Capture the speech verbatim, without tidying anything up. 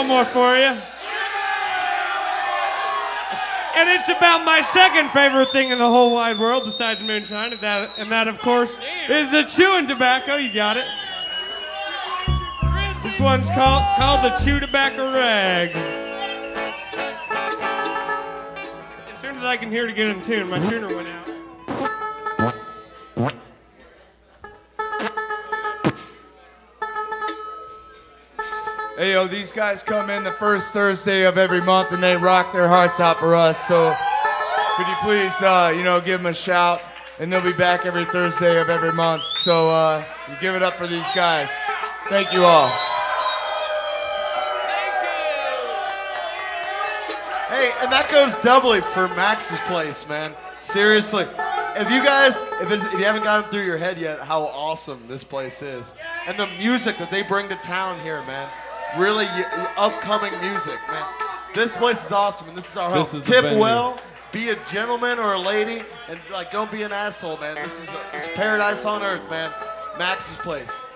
one more for you. And it's about my second favorite thing in the whole wide world besides moonshine, and that, and that of course, is the chewing tobacco. You got it. This one's called, called the Chew Tobacco Rag. As soon as I can hear to get in tune, my tuner went out. Hey, yo, these guys come in the first Thursday of every month and they rock their hearts out for us. So could you please, uh, you know, give them a shout? And they'll be back every Thursday of every month. So uh, you give it up for these guys. Thank you all. Hey, and that goes doubly for Max's Place, man. Seriously. If you guys, if, it's, if you haven't gotten through your head yet how awesome this place is, and the music that they bring to town here, man. Really y- upcoming music, man. This place is awesome, and this is our home. This is the Tip venue. well, be a gentleman or a lady, and like don't be an asshole, man. This is, a, this is paradise on earth, man. Max's Place.